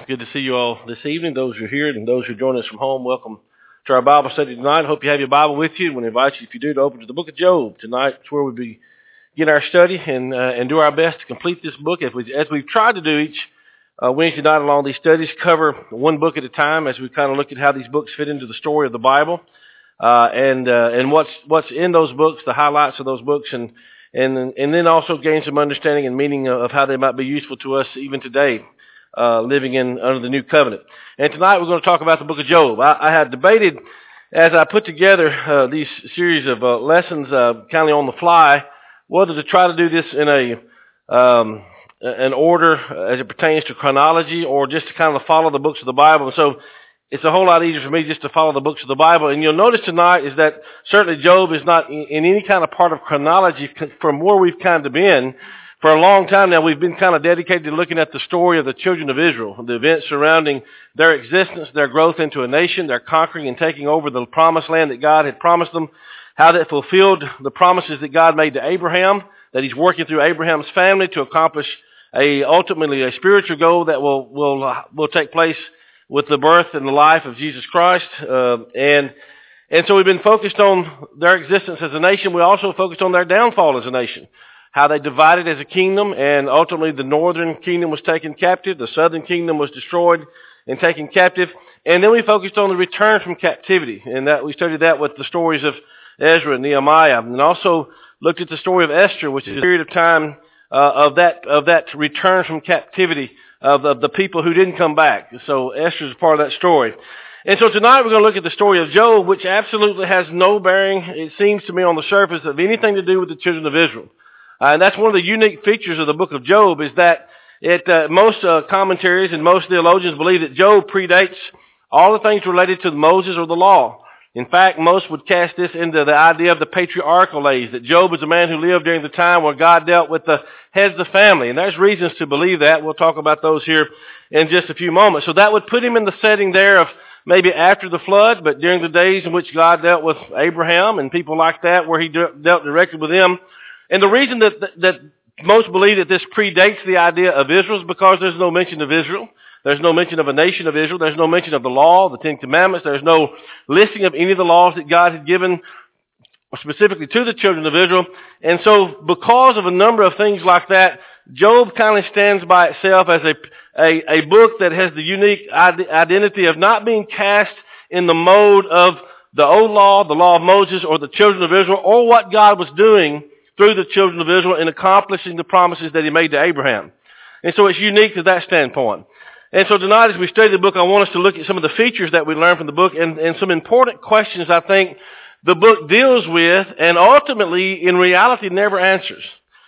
good to see you all this evening. Those who are here and those who join us from home, welcome to our Bible study tonight. I hope you have your Bible with you. I want to invite you, if you do, to open to the book of Job. Tonight is where we begin our study and do our best to complete this book. As we've tried to do each Wednesday night along these studies, cover one book at a time as we kind of look at how these books fit into the story of the Bible and what's in those books, the highlights of those books, and then also gain some understanding and meaning of how they might be useful to us even today, living under the new covenant. And tonight we're going to talk about the book of Job. I had debated as I put together these series of lessons kind of on the fly, whether to try to do this in an order as it pertains to chronology or just to kind of follow the books of the Bible. And so it's a whole lot easier for me just to follow the books of the Bible. And you'll notice tonight is that certainly Job is not in any kind of part of chronology from where we've kind of been. For a long time now, we've been kind of dedicated to looking at the story of the children of Israel, the events surrounding their existence, their growth into a nation, their conquering and taking over the promised land that God had promised them, how that fulfilled the promises that God made to Abraham, that he's working through Abraham's family to accomplish ultimately a spiritual goal that will take place with the birth and the life of Jesus Christ. And so we've been focused on their existence as a nation. We also focused on their downfall as a nation, how they divided as a kingdom, and ultimately the northern kingdom was taken captive, the southern kingdom was destroyed and taken captive. And then we focused on the return from captivity, and that we studied that with the stories of Ezra and Nehemiah, and also looked at the story of Esther, which is a period of time of that return from captivity of the people who didn't come back. So Esther is part of that story. And so tonight we're going to look at the story of Job, which absolutely has no bearing, it seems to me, on the surface of anything to do with the children of Israel. And that's one of the unique features of the book of Job, is that most commentaries and most theologians believe that Job predates all the things related to Moses or the law. In fact, most would cast this into the idea of the patriarchal age, that Job was a man who lived during the time where God dealt with the heads of the family. And there's reasons to believe that. We'll talk about those here in just a few moments. So that would put him in the setting there of maybe after the flood, but during the days in which God dealt with Abraham and people like that, where he dealt directly with them. And the reason that most believe that this predates the idea of Israel is because there's no mention of Israel. There's no mention of a nation of Israel. There's no mention of the law, the Ten Commandments. There's no listing of any of the laws that God had given specifically to the children of Israel. And so because of a number of things like that, Job kind of stands by itself as a book that has the unique identity of not being cast in the mode of the old law, the law of Moses, or the children of Israel, or what God was doing through the children of Israel in accomplishing the promises that he made to Abraham. And so it's unique to that standpoint. And so tonight as we study the book, I want us to look at some of the features that we learn from the book and some important questions I think the book deals with and ultimately in reality never answers.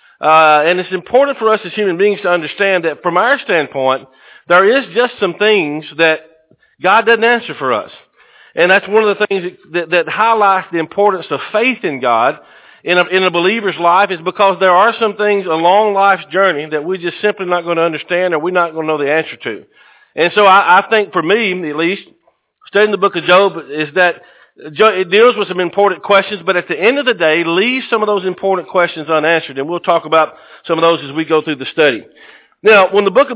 And it's important for us as human beings to understand that from our standpoint, there is just some things that God doesn't answer for us. And that's one of the things that highlights the importance of faith in God in a believer's life, is because there are some things along life's journey that we're just simply not going to understand or we're not going to know the answer to. And so I think for me, at least, studying the book of Job is that it deals with some important questions, but at the end of the day, leaves some of those important questions unanswered. And we'll talk about some of those as we go through the study. Now, when the book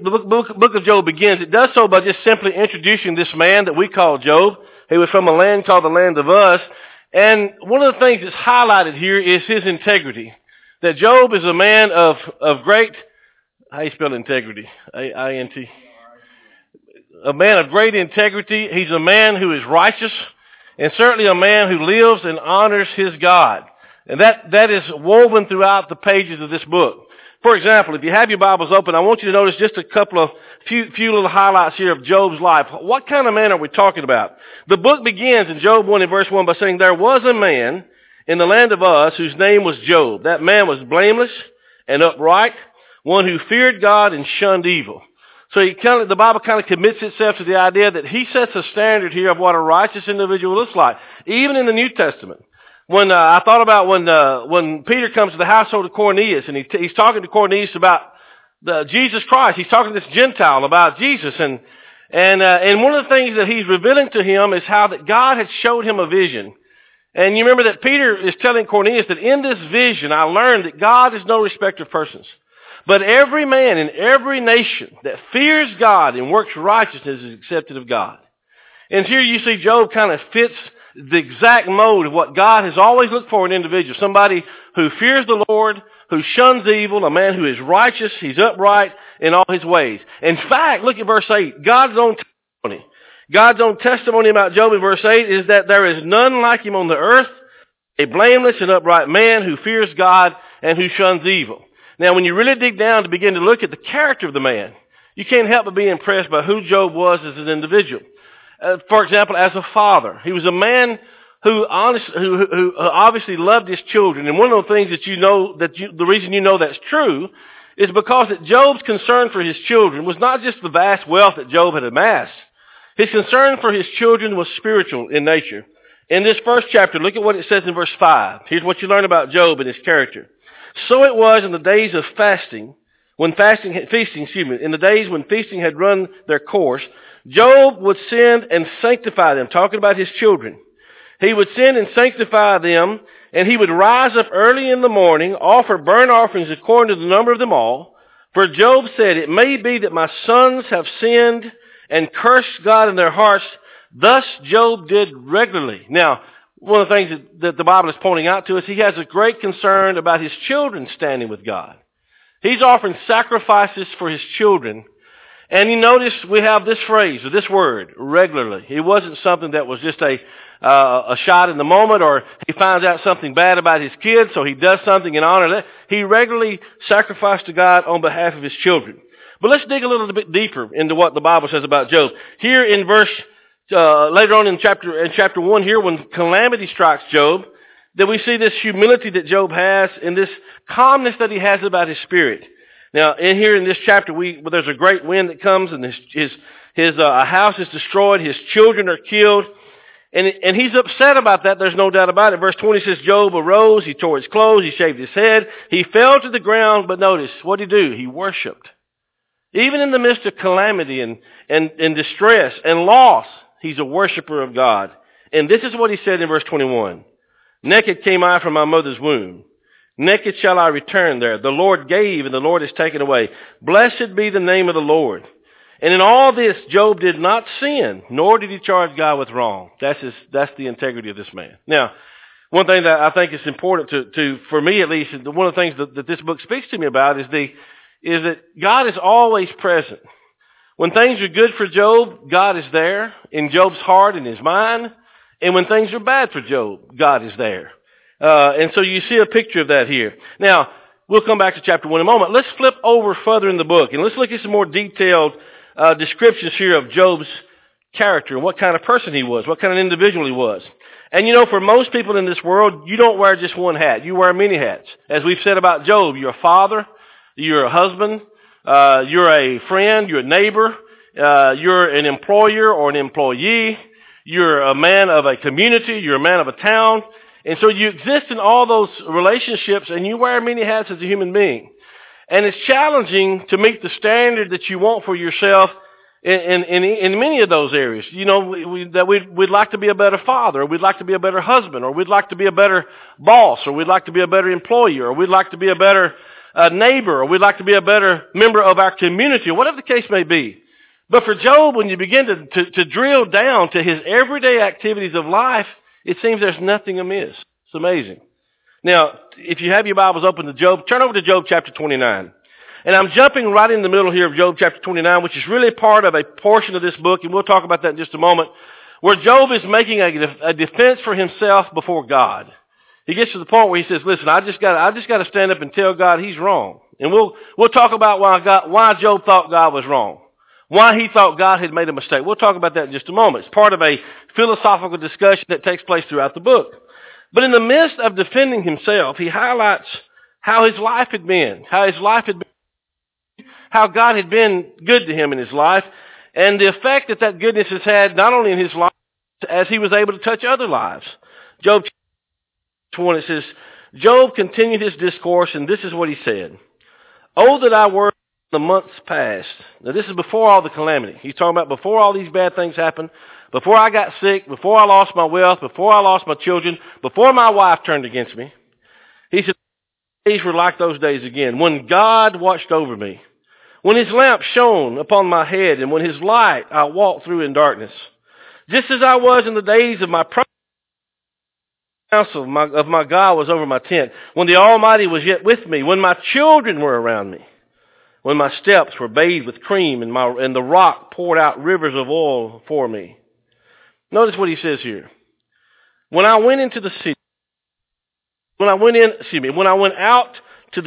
of Job begins, it does so by just simply introducing this man that we call Job. He was from a land called the land of Uz. And one of the things that's highlighted here is his integrity. That Job is a man of great, how you spell integrity? A-I-N-T. A man of great integrity. He's a man who is righteous, and certainly a man who lives and honors his God. And that is woven throughout the pages of this book. For example, if you have your Bibles open, I want you to notice just a couple of few little highlights here of Job's life. What kind of man are we talking about? The book begins in Job 1 and verse 1 by saying, there was a man in the land of Uz whose name was Job. That man was blameless and upright, one who feared God and shunned evil. So the Bible kind of commits itself to the idea that he sets a standard here of what a righteous individual looks like, even in the New Testament. When I thought about when Peter comes to the household of Cornelius and he's talking to Cornelius about Jesus Christ, he's talking to this Gentile about Jesus, and one of the things that he's revealing to him is how that God had showed him a vision. And you remember that Peter is telling Cornelius that in this vision I learned that God is no respecter of persons. But every man in every nation that fears God and works righteousness is accepted of God. And here you see Job kind of fits the exact mode of what God has always looked for in an individual. Somebody who fears the Lord, who shuns evil, a man who is righteous, he's upright in all his ways. In fact, look at verse 8, God's own testimony. God's own testimony about Job in verse 8 is that there is none like him on the earth, a blameless and upright man who fears God and who shuns evil. Now, when you really dig down to begin to look at the character of the man, you can't help but be impressed by who Job was as an individual. For example, as a father, he was a man who obviously loved his children. And one of the things that the reason you know that's true is because that Job's concern for his children was not just the vast wealth that Job had amassed. His concern for his children was spiritual in nature. In this first chapter, look at what it says in verse 5. Here's what you learn about Job and his character. So it was in the days of feasting, in the days when feasting had run their course, Job would send and sanctify them, talking about his children. He would send and sanctify them, and he would rise up early in the morning, offer burnt offerings according to the number of them all. For Job said, it may be that my sons have sinned and cursed God in their hearts. Thus Job did regularly. Now, one of the things that the Bible is pointing out to us, he has a great concern about his children standing with God. He's offering sacrifices for his children. And you notice we have this phrase, or this word, regularly. It wasn't something that was just a shot in the moment, or he finds out something bad about his kids, so he does something in honor of that. He regularly sacrificed to God on behalf of his children. But let's dig a little bit deeper into what the Bible says about Job. Here in later on in chapter 1 here, when calamity strikes Job, that we see this humility that Job has and this calmness that he has about his spirit. Now, in this chapter, there's a great wind that comes, and his house is destroyed, his children are killed, and he's upset about that. There's no doubt about it. Verse 20 says, Job arose, he tore his clothes, he shaved his head, he fell to the ground, but notice, what did he do? He worshipped. Even in the midst of calamity and distress and loss, he's a worshiper of God. And this is what he said in verse 21. Naked came I from my mother's womb. Naked shall I return there. The Lord gave, and the Lord has taken away. Blessed be the name of the Lord. And in all this, Job did not sin, nor did he charge God with wrong. That's the integrity of this man. Now, one thing that I think is important for me at least, one of the things that this book speaks to me about is that God is always present. When things are good for Job, God is there in Job's heart and his mind. And when things are bad for Job, God is there. And so you see a picture of that here. Now, we'll come back to chapter 1 in a moment. Let's flip over further in the book, and let's look at some more detailed descriptions here of Job's character and what kind of person he was, what kind of individual he was. And you know, for most people in this world, you don't wear just one hat. You wear many hats. As we've said about Job, you're a father, you're a husband, you're a friend, you're a neighbor, you're an employer or an employee, you're a man of a community, you're a man of a town. And so you exist in all those relationships, and you wear many hats as a human being. And it's challenging to meet the standard that you want for yourself in many of those areas. You know, we'd like to be a better father, or we'd like to be a better husband, or we'd like to be a better boss, or we'd like to be a better employer, or we'd like to be a better neighbor, or we'd like to be a better member of our community, or whatever the case may be. But for Job, when you begin to drill down to his everyday activities of life, it seems there's nothing amiss. It's amazing. Now, if you have your Bibles open to Job, turn over to Job chapter 29. And I'm jumping right in the middle here of Job chapter 29, which is really part of a portion of this book, and we'll talk about that in just a moment, where Job is making a defense for himself before God. He gets to the point where he says, listen, I just got to stand up and tell God he's wrong. And we'll talk about why Job thought God was wrong. Why he thought God had made a mistake. We'll talk about that in just a moment. It's part of a philosophical discussion that takes place throughout the book. But in the midst of defending himself, he highlights how his life had been, how God had been good to him in his life, and the effect that goodness has had not only in his life, as he was able to touch other lives. Job 1, it says, Job continued his discourse, and this is what he said. Oh, that I were the months past. Now, this is before all the calamity. He's talking about before all these bad things happened, before I got sick, before I lost my wealth, before I lost my children, before my wife turned against me. He said, days were like those days again, when God watched over me, when his lamp shone upon my head, and when his light I walked through in darkness. Just as I was in the days of my counsel of my God was over my tent, when the Almighty was yet with me, when my children were around me, when my steps were bathed with cream and the rock poured out rivers of oil for me. Notice what he says here. When I went into the city, when I went out to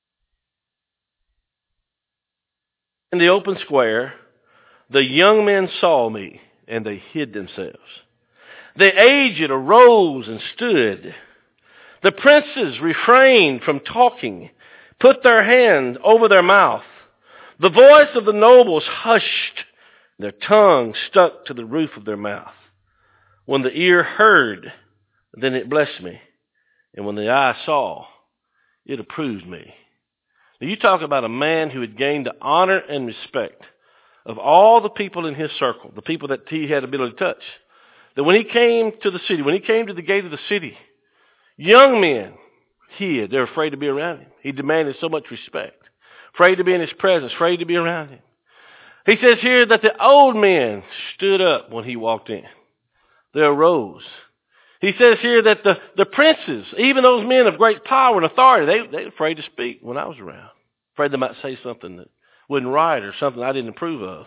in the open square, the young men saw me and they hid themselves. The aged arose and stood. The princes refrained from talking, put their hand over their mouth. The voice of the nobles hushed, their tongue stuck to the roof of their mouth. When the ear heard, then it blessed me. And when the eye saw, it approved me. Now you talk about a man who had gained the honor and respect of all the people in his circle, the people that he had ability to touch. That when he came to the city, when he came to the gate of the city, young men hid. They were afraid to be around him. He demanded so much respect. Afraid to be in his presence, afraid to be around him. He says here that the old men stood up when he walked in. They arose. He says here that the princes, even those men of great power and authority, they were afraid to speak when I was around. Afraid they might say something that wasn't right or something I didn't approve of.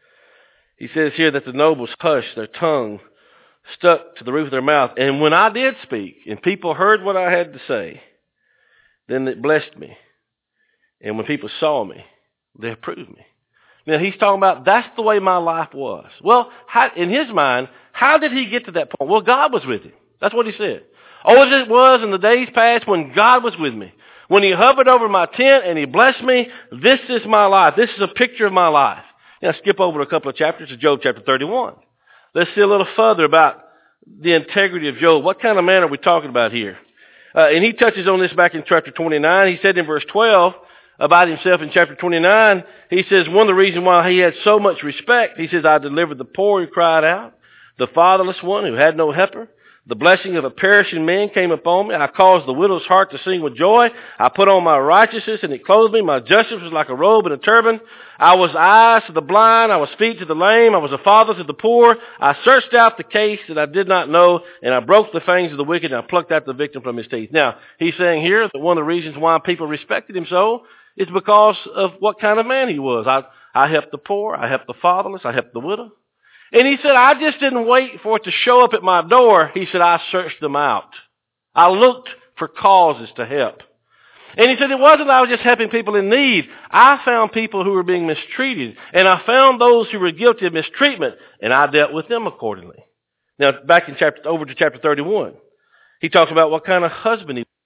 He says here that the nobles hushed, their tongue stuck to the roof of their mouth. And when I did speak and people heard what I had to say, then it blessed me. And when people saw me, they approved me. Now he's talking about that's the way my life was. Well, in his mind, how did he get to that point? Well, God was with him. That's what he said. Oh, as it was in the days past when God was with me. When he hovered over my tent and he blessed me, this is my life. This is a picture of my life. Now skip over a couple of chapters to Job chapter 31. Let's see a little further about the integrity of Job. What kind of man are we talking about here? And he touches on this back in chapter 29. He said in verse 12 about himself in chapter 29, he says one of the reasons why he had so much respect, he says, I delivered the poor who cried out, the fatherless one who had no helper. The blessing of a perishing man came upon me. I caused the widow's heart to sing with joy. I put on my righteousness and it clothed me. My justice was like a robe and a turban. I was eyes to the blind. I was feet to the lame. I was a father to the poor. I searched out the case that I did not know, and I broke the fangs of the wicked, and I plucked out the victim from his teeth. Now, he's saying here that one of the reasons why people respected him so is because of what kind of man he was. I helped the poor. I helped the fatherless. I helped the widow. And he said, I just didn't wait for it to show up at my door. He said, I searched them out. I looked for causes to help. And he said, it wasn't I was just helping people in need. I found people who were being mistreated. And I found those who were guilty of mistreatment. And I dealt with them accordingly. Now, back in over to chapter 31. He talks about what kind of husband he was.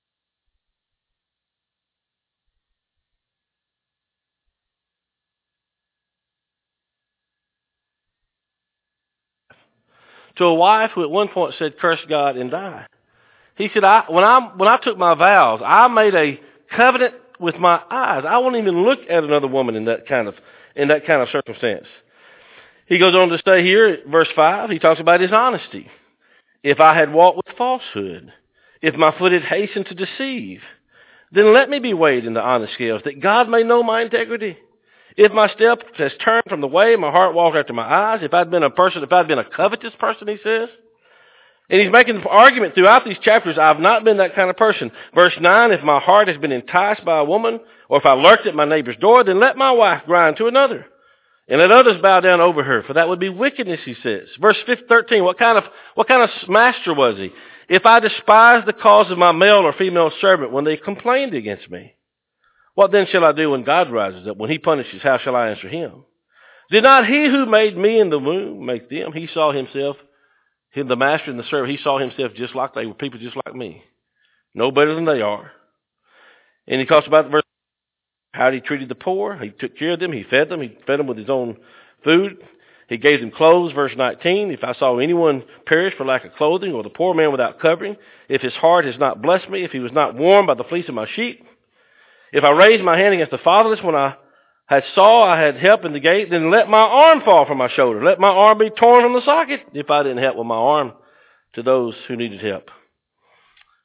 To a wife who at one point said, curse God and die. He said, when I took my vows, I made a covenant with my eyes. I won't even look at another woman in that kind of circumstance. He goes on to say here, verse 5, he talks about his honesty. If I had walked with falsehood, if my foot had hastened to deceive, then let me be weighed in the honest scales, that God may know my integrity. If my step has turned from the way, my heart walked after my eyes. If I'd been a covetous person, he says. And he's making an argument throughout these chapters, I've not been that kind of person. Verse 9, if my heart has been enticed by a woman, or if I lurked at my neighbor's door, then let my wife grind to another. And let others bow down over her, for that would be wickedness, he says. Verse 13, what kind of master was he? If I despised the cause of my male or female servant when they complained against me, what then shall I do when God rises up? When he punishes, how shall I answer him? Did not he who made me in the womb make them? He saw himself, the master and the servant, he saw himself just like they were, people just like me. No better than they are. And he talks about the verse, how he treated the poor. He took care of them. He fed them. He fed them with his own food. He gave them clothes. Verse 19, if I saw anyone perish for lack of clothing, or the poor man without covering, if his heart has not blessed me, if he was not warmed by the fleece of my sheep, if I raised my hand against the fatherless when I had help in the gate, then let my arm fall from my shoulder. Let my arm be torn from the socket if I didn't help with my arm to those who needed help.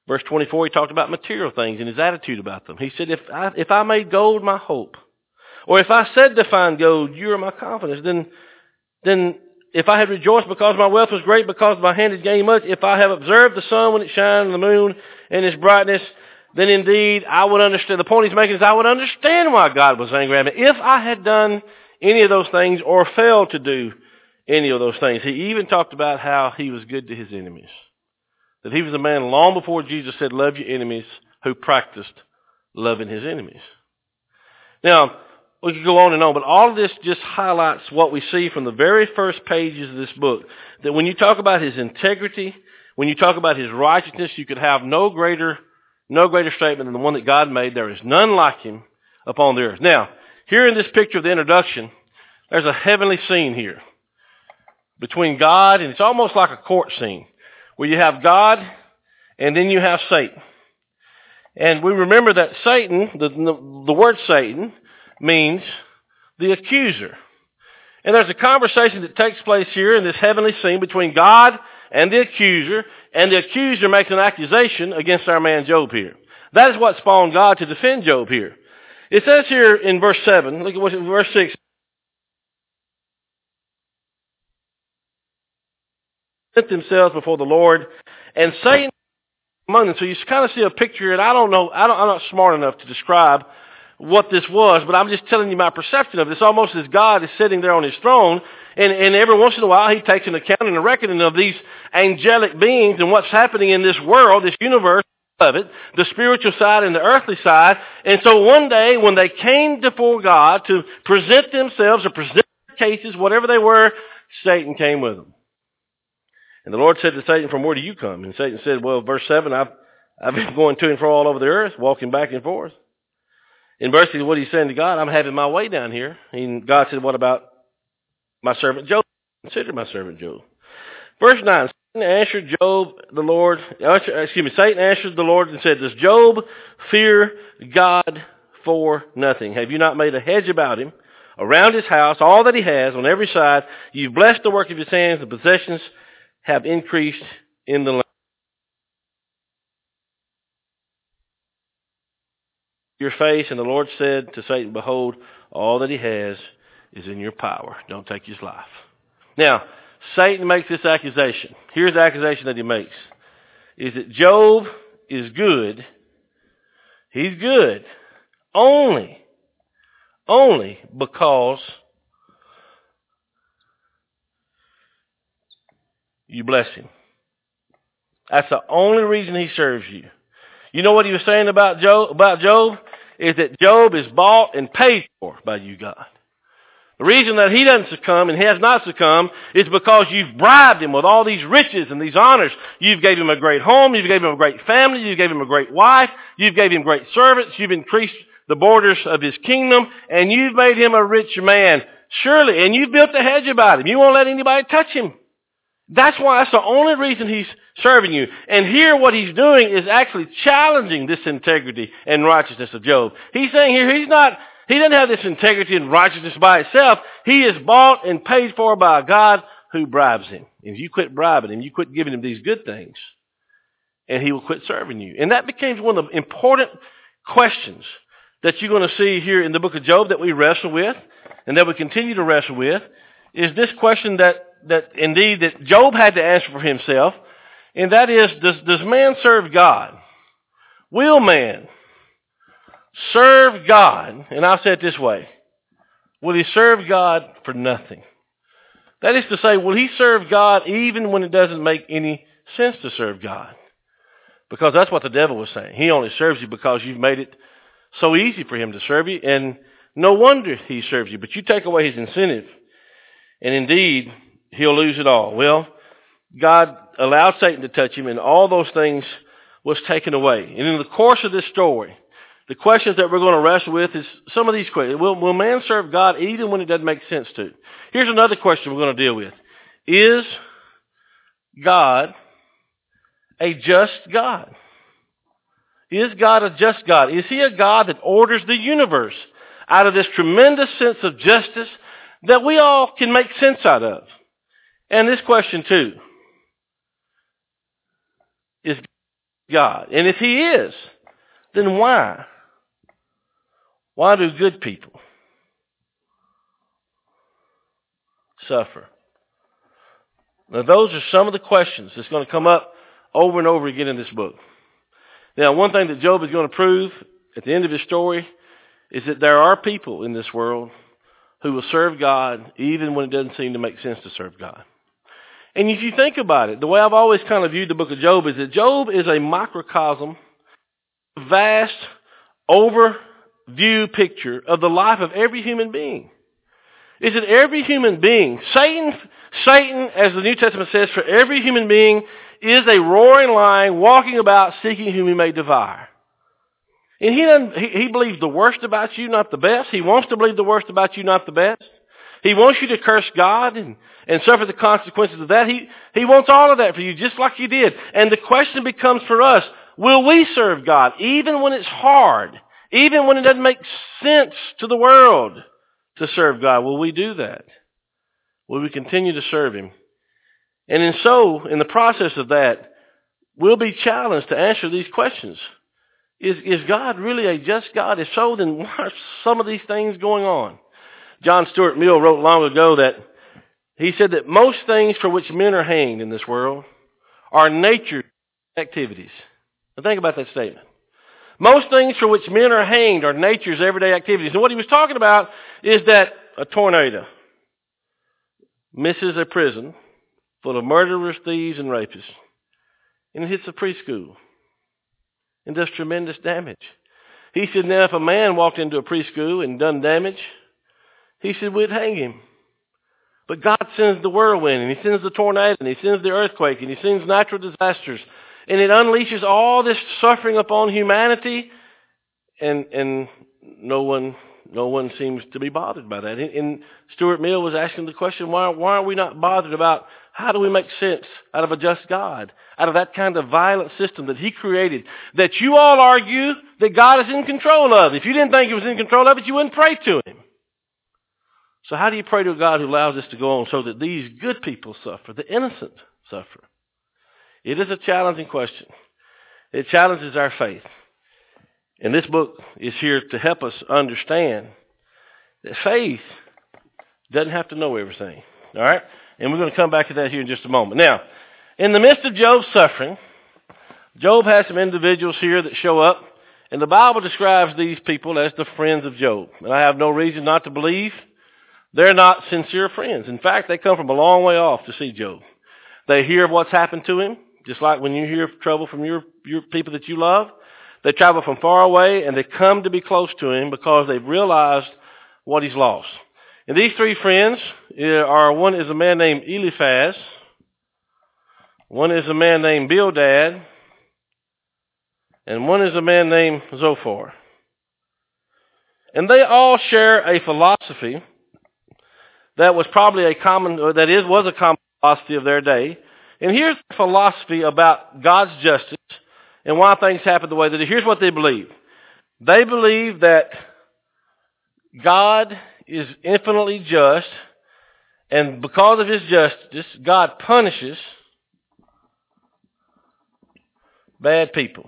Verse 24, he talked about material things and his attitude about them. He said, if I made gold my hope, or if I said to find gold, you are my confidence, then if I had rejoiced because my wealth was great, because my hand had gained much, if I have observed the sun when it shines and the moon and its brightness, then indeed I would understand. The point he's making is I would understand why God was angry at me if I had done any of those things or failed to do any of those things. He even talked about how he was good to his enemies. That he was a man long before Jesus said, love your enemies, who practiced loving his enemies. Now, we could go on and on, but all of this just highlights what we see from the very first pages of this book. That when you talk about his integrity, when you talk about his righteousness, you could have no greater statement than the one that God made. There is none like him upon the earth. Now, here in this picture of the introduction, there's a heavenly scene here between God, and it's almost like a court scene, where you have God and then you have Satan. And we remember that Satan, the word Satan, means the accuser. And there's a conversation that takes place here in this heavenly scene between God and the accuser makes an accusation against our man Job here. That is what spawned God to defend Job here. It says here in verse 7, look at verse 6. Set themselves before the Lord, and Satan among them. So you kind of see a picture, and I'm not smart enough to describe what this was, but I'm just telling you my perception of it. It's almost as God is sitting there on his throne, and every once in a while he takes an account and a reckoning of these angelic beings and what's happening in this world, this universe of it, the spiritual side and the earthly side. And so one day when they came before God to present themselves or present their cases, whatever they were, Satan came with them. And the Lord said to Satan, from where do you come? And Satan said, well, verse 7, I've been going to and fro all over the earth, walking back and forth. In verse 6, what he's saying to God, I'm having my way down here. And God said, what about my servant Job? Consider my servant Job. Verse 9, Satan answered the Lord and said, does Job fear God for nothing? Have you not made a hedge about him, around his house, all that he has, on every side? You've blessed the work of his hands, the possessions have increased in the land. Your face, and the Lord said to Satan, behold, all that he has is in your power. Don't take his life. Now, Satan makes this accusation. Here's the accusation that he makes. Is that Job is good. He's good. Only because you bless him. That's the only reason he serves you. You know what he was saying about Job? Is that Job is bought and paid for by you, God. The reason that he doesn't succumb and has not succumbed is because you've bribed him with all these riches and these honors. You've gave him a great home. You've gave him a great family. You gave him a great wife. You've gave him great servants. You've increased the borders of his kingdom, and you've made him a rich man. Surely, and you've built a hedge about him. You won't let anybody touch him. That's the only reason he's serving you. And here what he's doing is actually challenging this integrity and righteousness of Job. He's saying here he doesn't have this integrity and righteousness by itself. He is bought and paid for by a God who bribes him. If you quit bribing him, you quit giving him these good things, and he will quit serving you. And that becomes one of the important questions that you're going to see here in the book of Job that we wrestle with, and that we continue to wrestle with, is this question that Job had to answer for himself, and that is, does man serve God? Will man serve God? And I'll say it this way. Will he serve God for nothing? That is to say, will he serve God even when it doesn't make any sense to serve God? Because that's what the devil was saying. He only serves you because you've made it so easy for him to serve you, and no wonder he serves you. But you take away his incentive, and indeed, he'll lose it all. Well, God allowed Satan to touch him, and all those things was taken away. And in the course of this story, the questions that we're going to wrestle with is some of these questions. Will man serve God even when it doesn't make sense to? Here's another question we're going to deal with. Is God a just God? Is God a just God? Is he a God that orders the universe out of this tremendous sense of justice that we all can make sense out of? And this question too. Is God? And if he is, then why? Why do good people suffer? Now, those are some of the questions that's going to come up over and over again in this book. Now, one thing that Job is going to prove at the end of his story is that there are people in this world who will serve God even when it doesn't seem to make sense to serve God. And if you think about it, the way I've always kind of viewed the book of Job is that Job is a microcosm, vast, overview picture of the life of every human being. Is that every human being, Satan, as the New Testament says, for every human being is a roaring lion walking about seeking whom he may devour. And he believes the worst about you, not the best. He wants to believe the worst about you, not the best. He wants you to curse God and suffer the consequences of that. He wants all of that for you, just like you did. And the question becomes for us, will we serve God even when it's hard, even when it doesn't make sense to the world to serve God? Will we do that? Will we continue to serve him? And in the process of that, we'll be challenged to answer these questions. Is God really a just God? If so, then why are some of these things going on? John Stuart Mill wrote long ago that he said that most things for which men are hanged in this world are nature's activities. Now think about that statement. Most things for which men are hanged are nature's everyday activities. And what he was talking about is that a tornado misses a prison full of murderers, thieves, and rapists, and it hits a preschool and does tremendous damage. He said, now if a man walked into a preschool and done damage, he said, we'd hang him. But God sends the whirlwind, and he sends the tornado, and he sends the earthquake, and he sends natural disasters, and it unleashes all this suffering upon humanity, and no one seems to be bothered by that. And Stuart Mill was asking the question, why are we not bothered about how do we make sense out of a just God, out of that kind of violent system that he created, that you all argue that God is in control of? If you didn't think he was in control of it, you wouldn't pray to him. So how do you pray to a God who allows this to go on so that these good people suffer, the innocent suffer? It is a challenging question. It challenges our faith. And this book is here to help us understand that faith doesn't have to know everything. All right? And we're going to come back to that here in just a moment. Now, in the midst of Job's suffering, Job has some individuals here that show up, and the Bible describes these people as the friends of Job. And I have no reason not to believe they're not sincere friends. In fact, they come from a long way off to see Job. They hear of what's happened to him, just like when you hear of trouble from your people that you love. They travel from far away, and they come to be close to him because they've realized what he's lost. And these three friends one is a man named Eliphaz, one is a man named Bildad, and one is a man named Zophar. And they all share a philosophy that was probably a common philosophy of their day. And here's the philosophy about God's justice and why things happen the way that they do. Here's what they believe. They believe that God is infinitely just, and because of his justice, God punishes bad people.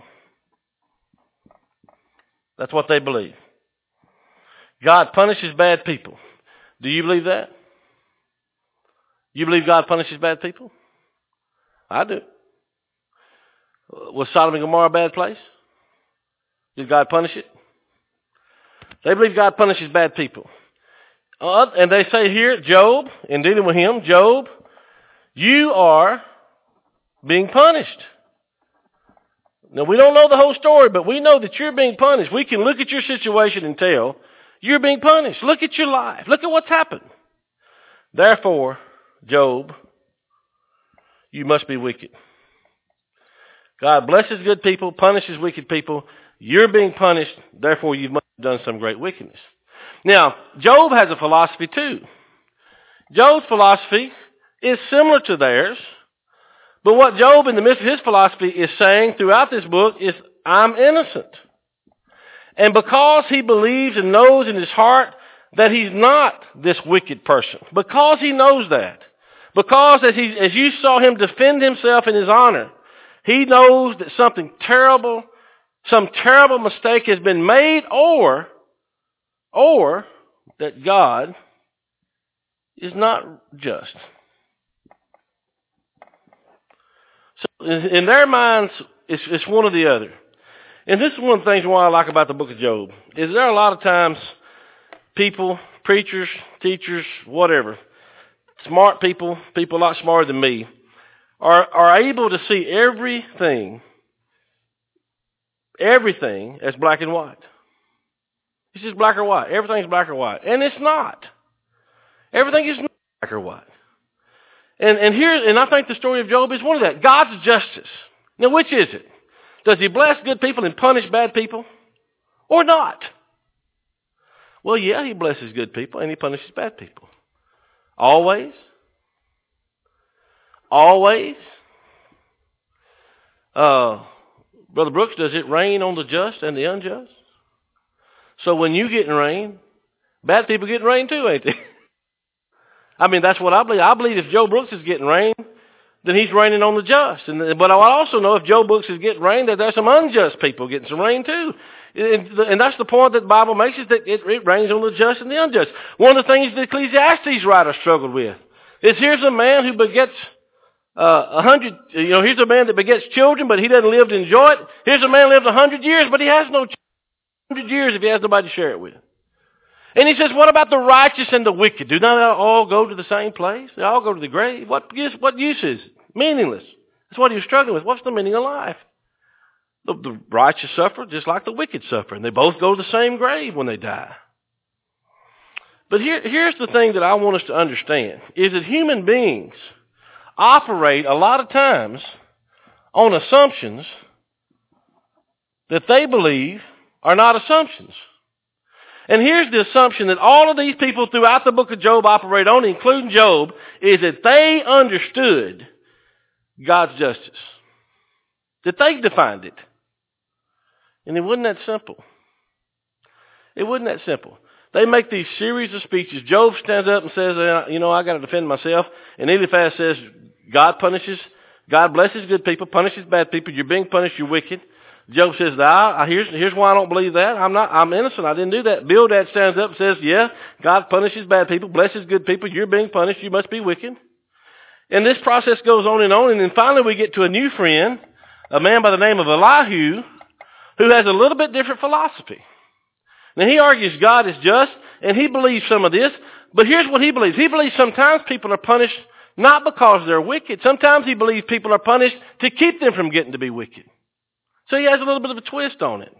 That's what they believe. God punishes bad people. Do you believe that? You believe God punishes bad people? I do. Was Sodom and Gomorrah a bad place? Did God punish it? They believe God punishes bad people. And they say here, Job, in dealing with him, Job, you are being punished. Now, we don't know the whole story, but we know that you're being punished. We can look at your situation and tell you're being punished. Look at your life. Look at what's happened. Therefore, Job, you must be wicked. God blesses good people, punishes wicked people. You're being punished, therefore you must have done some great wickedness. Now, Job has a philosophy too. Job's philosophy is similar to theirs, but what Job in the midst of his philosophy is saying throughout this book is, I'm innocent. And because he believes and knows in his heart that he's not this wicked person, because he knows that, because as you saw him defend himself in his honor, He knows that some terrible mistake has been made, or that God is not just. So in their minds, it's one or the other. And this is one of the things why I like about the book of Job, is there are a lot of times people, preachers, teachers, whatever, smart people a lot smarter than me, are able to see everything as black and white. It's just black or white. Everything's black or white. And it's not. Everything is not black or white. And I think the story of Job is one of that. God's justice. Now, which is it? Does he bless good people and punish bad people? Or not? Well, yeah, he blesses good people and he punishes bad people. Always? Always? Brother Brooks, does it rain on the just and the unjust? So when you get rain, bad people get rain too, ain't they? I mean, that's what I believe. I believe if Joe Brooks is getting rain, then he's raining on the just. But I also know if Joe Brooks is getting rain, that there's some unjust people getting some rain too. And that's the point that the Bible makes, is that it rains on the just and the unjust. One of the things the Ecclesiastes writer struggled with is, here's a man who begets 100, here's a man that begets children, but he doesn't live to enjoy it. Here's a man who lives 100 years, but he has no 100 years if he has nobody to share it with. And he says, what about the righteous and the wicked? Do not all go to the same place? They all go to the grave. What use is it? Meaningless. That's what he was struggling with. What's the meaning of life? The righteous suffer just like the wicked suffer, and they both go to the same grave when they die. But here's the thing that I want us to understand, is that human beings operate a lot of times on assumptions that they believe are not assumptions. And here's the assumption that all of these people throughout the book of Job operate on, including Job, is that they understood God's justice. That they defined it. And it wasn't that simple. It wasn't that simple. They make these series of speeches. Job stands up and says, I got to defend myself. And Eliphaz says, God blesses good people, punishes bad people. You're being punished, you're wicked. Job says, here's why I don't believe that. I'm innocent. I didn't do that. Bildad stands up and says, yeah, God punishes bad people, blesses good people. You're being punished. You must be wicked. And this process goes on. And then finally we get to a new friend, a man by the name of Elihu, who has a little bit different philosophy. Now he argues God is just, and he believes some of this, but here's what he believes. He believes sometimes people are punished not because they're wicked. Sometimes he believes people are punished to keep them from getting to be wicked. So he has a little bit of a twist on it.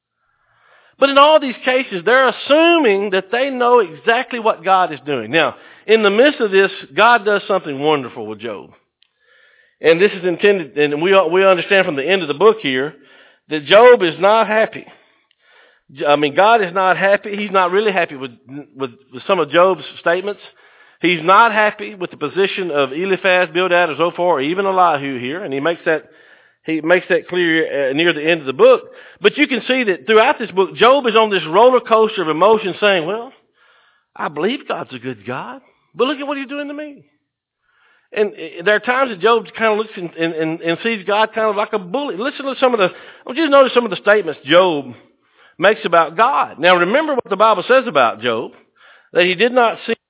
But in all these cases, they're assuming that they know exactly what God is doing. Now, in the midst of this, God does something wonderful with Job. And this is intended, and we understand from the end of the book here, that Job is not happy. I mean, God is not happy. He's not really happy with some of Job's statements. He's not happy with the position of Eliphaz, Bildad, or Zophar, or even Elihu here, and he makes that clear near the end of the book. But you can see that throughout this book, Job is on this roller coaster of emotion saying, well, I believe God's a good God, but look at what he's doing to me. And there are times that Job kind of looks and sees God kind of like a bully. Listen to I want you to notice some of the statements Job makes about God. Now remember what the Bible says about Job, that he did not see.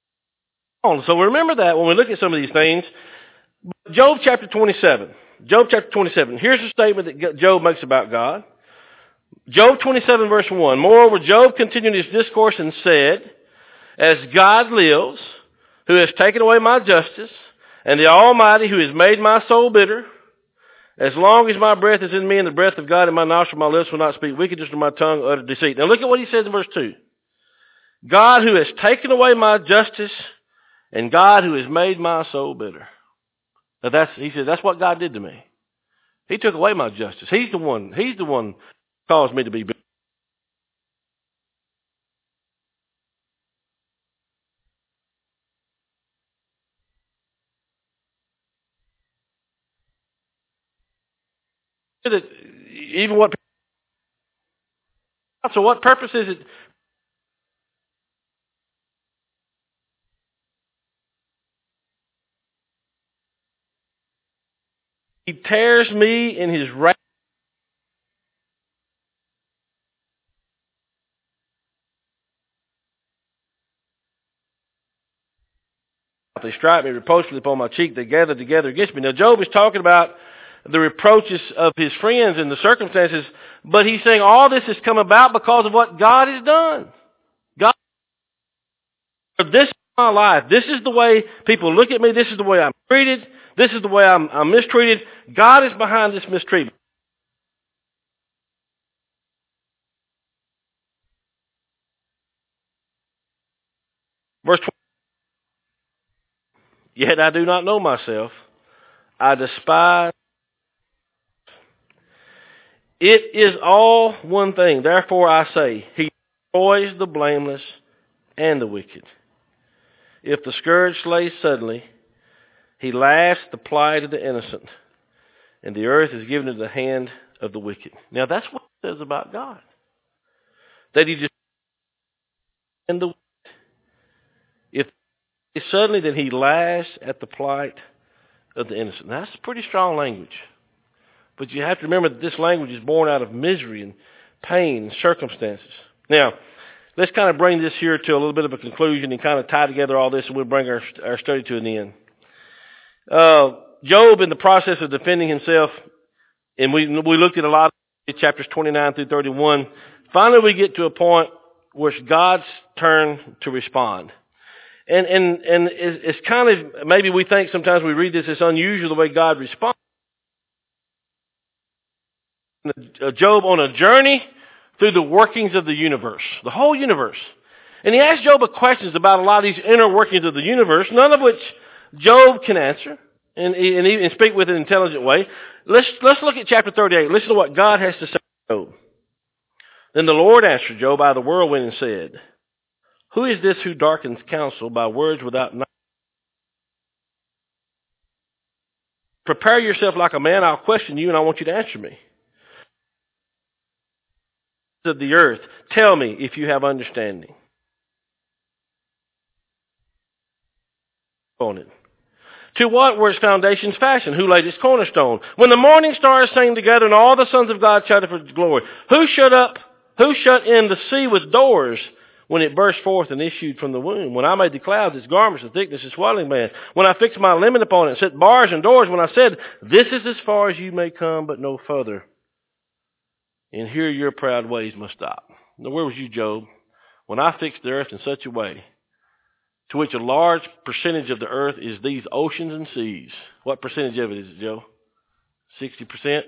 So remember that when we look at some of these things. Job chapter 27. Here's a statement that Job makes about God. Job 27 verse 1. Moreover, Job continued his discourse and said, as God lives, who has taken away my justice, and the Almighty who has made my soul bitter, as long as my breath is in me and the breath of God in my nostril, my lips will not speak wickedness, nor my tongue utter deceit. Now look at what he says in verse 2. God who has taken away my justice, and God who has made my soul bitter. Now he says, that's what God did to me. He took away my justice. He's the one who caused me to be bitter. Even so what purpose is it? He tears me in his wrath. They strike me reproachfully upon my cheek. They gather together against me. Now, Job is talking about the reproaches of his friends and the circumstances, but he's saying all this has come about because of what God has done. God, this is my life. This is the way people look at me. This is the way I'm treated. This is the way I'm mistreated. God is behind this mistreatment. Verse 20. Yet I do not know myself. I despise. It is all one thing. Therefore I say, he destroys the blameless and the wicked. If the scourge slays suddenly, he laughs the plight of the innocent, and the earth is given into the hand of the wicked. Now that's what it says about God. That he just and the if suddenly then he laughs at the plight of the innocent. Now, that's pretty strong language. But you have to remember that this language is born out of misery and pain and circumstances. Now, let's kind of bring this here to a little bit of a conclusion and kind of tie together all this, and we'll bring our study to an end. Job, in the process of defending himself, and we looked at a lot of chapters 29 through 31, finally we get to a point where it's God's turn to respond. And it's kind of, maybe we think sometimes we read this, it's unusual the way God responds. Job on a journey through the workings of the universe, the whole universe. And he asked Job questions about a lot of these inner workings of the universe, none of which Job can answer and speak with an intelligent way. Let's look at chapter 38. Listen to what God has to say to Job. Then the Lord answered Job out of the whirlwind and said, who is this who darkens counsel by words without knowledge? Prepare yourself like a man. I'll question you and I want you to answer me. Of the earth, tell me if you have understanding. On it. To what were its foundations fashioned? Who laid its cornerstone? When the morning stars sang together and all the sons of God shouted for his glory. Who shut in the sea with doors when it burst forth and issued from the womb? When I made the clouds its garments, the thickness its swaddling band. When I fixed my limit upon it, set bars and doors. When I said, this is as far as you may come, but no further. And here your proud ways must stop. Now, where was you, Job, when I fixed the earth in such a way to which a large percentage of the earth is these oceans and seas? What percentage of it is it, Joe? 60%?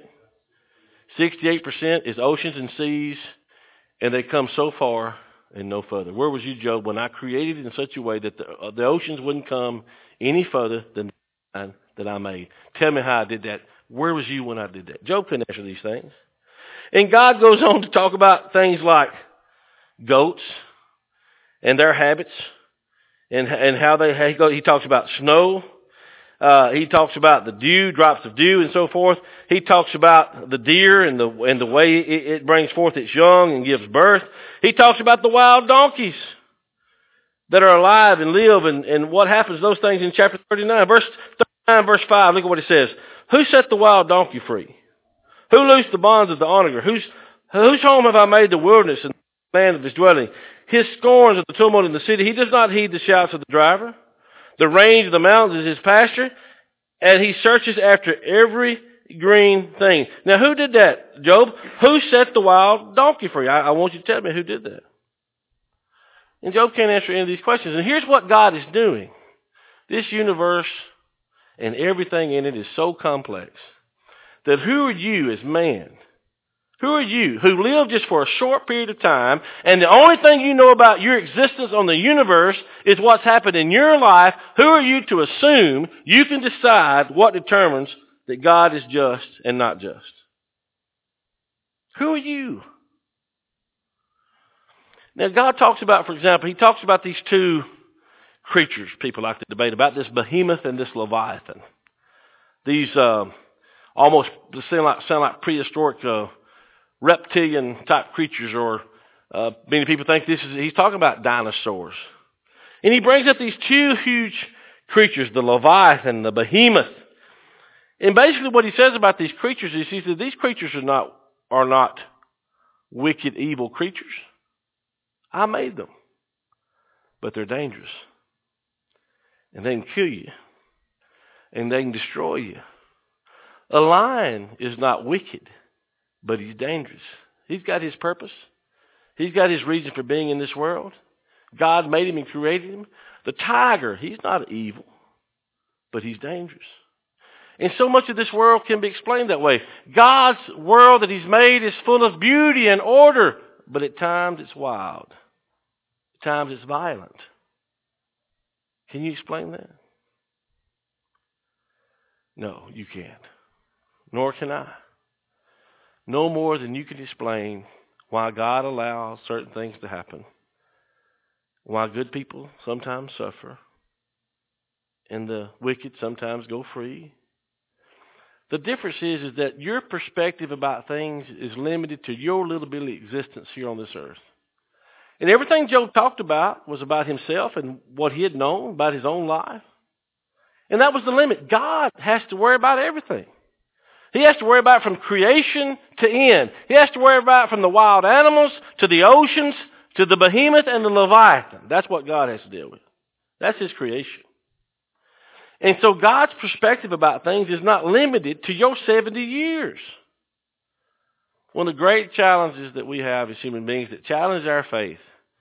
68% is oceans and seas, and they come so far and no further. Where was you, Job, when I created it in such a way that the oceans wouldn't come any further than that I made? Tell me how I did that. Where was you when I did that? Job couldn't answer these things. And God goes on to talk about things like goats and their habits and how he talks about snow. He talks about the dew, drops of dew and so forth. He talks about the deer and the way it brings forth its young and gives birth. He talks about the wild donkeys that are alive and live and what happens to those things in chapter 39. Verse 39, verse 5, look at what it says. Who set the wild donkey free? Who loosed the bonds of the onager? Whose home have I made the wilderness and the land of his dwelling? His scorns of the tumult in the city. He does not heed the shouts of the driver. The range of the mountains is his pasture, and he searches after every green thing. Now, who did that, Job? Who set the wild donkey free? I want you to tell me who did that. And Job can't answer any of these questions. And here's what God is doing. This universe and everything in it is so complex that who are you as man? Who are you who live just for a short period of time, and the only thing you know about your existence on the universe is what's happened in your life? Who are you to assume you can decide what determines that God is just and not just? Who are you? Now, God talks about, for example, he talks about these two creatures people like to debate about, this behemoth and this leviathan. These almost sound like prehistoric reptilian type creatures, or many people think he's talking about dinosaurs. And he brings up these two huge creatures, the leviathan, the behemoth. And basically what he says about these creatures is, he said, these creatures are not wicked, evil creatures. I made them. But they're dangerous. And they can kill you. And they can destroy you. A lion is not wicked, but he's dangerous. He's got his purpose. He's got his reason for being in this world. God made him and created him. The tiger, he's not evil, but he's dangerous. And so much of this world can be explained that way. God's world that he's made is full of beauty and order, but at times it's wild. At times it's violent. Can you explain that? No, you can't. Nor can I. No more than you can explain why God allows certain things to happen. Why good people sometimes suffer. And the wicked sometimes go free. The difference is that your perspective about things is limited to your little bitty existence here on this earth. And everything Job talked about was about himself and what he had known about his own life. And that was the limit. God has to worry about everything. He has to worry about it from creation to end. He has to worry about it from the wild animals to the oceans to the behemoth and the leviathan. That's what God has to deal with. That's his creation. And so God's perspective about things is not limited to your 70 years. One of the great challenges that we have as human beings that challenge our faith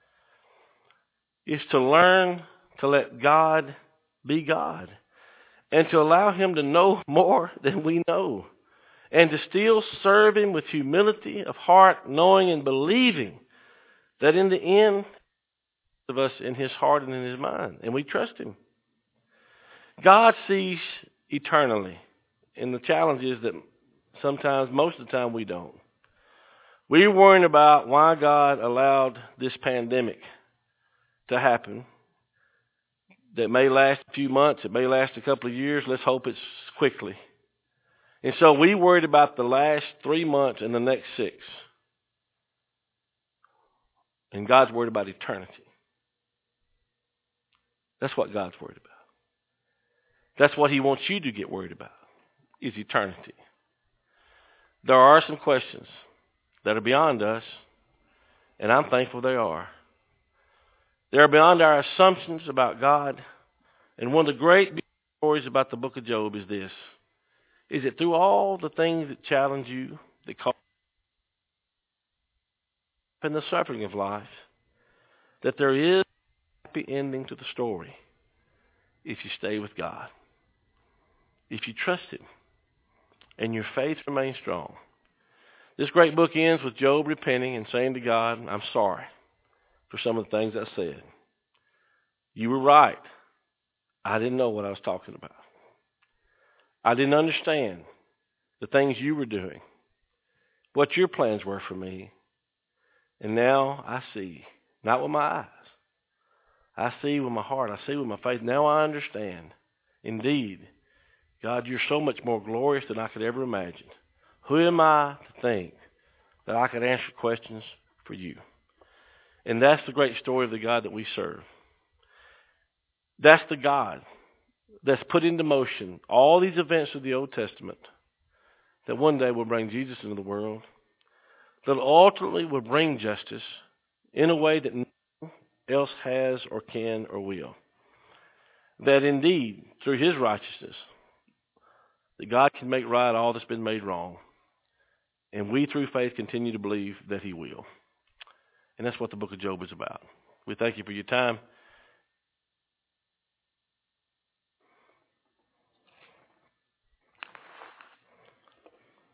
is to learn to let God be God and to allow him to know more than we know and to still serve him with humility of heart, knowing and believing that in the end of us in his heart and in his mind, and we trust him. God sees eternally, and the challenge is that sometimes, most of the time, we don't. We're worrying about why God allowed this pandemic to happen that may last a few months, it may last a couple of years. Let's hope it's quickly. And so we worried about the last 3 months and the next 6. And God's worried about eternity. That's what God's worried about. That's what he wants you to get worried about, is eternity. There are some questions that are beyond us, and I'm thankful they are. They're beyond our assumptions about God. And one of the great stories about the book of Job is this, is that through all the things that challenge you, that cause and the suffering of life, that there is a happy ending to the story if you stay with God. If you trust him and your faith remains strong. This great book ends with Job repenting and saying to God, I'm sorry for some of the things I said. You were right. I didn't know what I was talking about. I didn't understand the things you were doing, what your plans were for me. And now I see, not with my eyes. I see with my heart. I see with my faith. Now I understand. Indeed, God, you're so much more glorious than I could ever imagine. Who am I to think that I could answer questions for you? And that's the great story of the God that we serve. That's the God that's put into motion all these events of the Old Testament that one day will bring Jesus into the world, that ultimately will bring justice in a way that no one else has or can or will. That indeed, through his righteousness, that God can make right all that's been made wrong. And we, through faith, continue to believe that he will. And that's what the book of Job is about. We thank you for your time.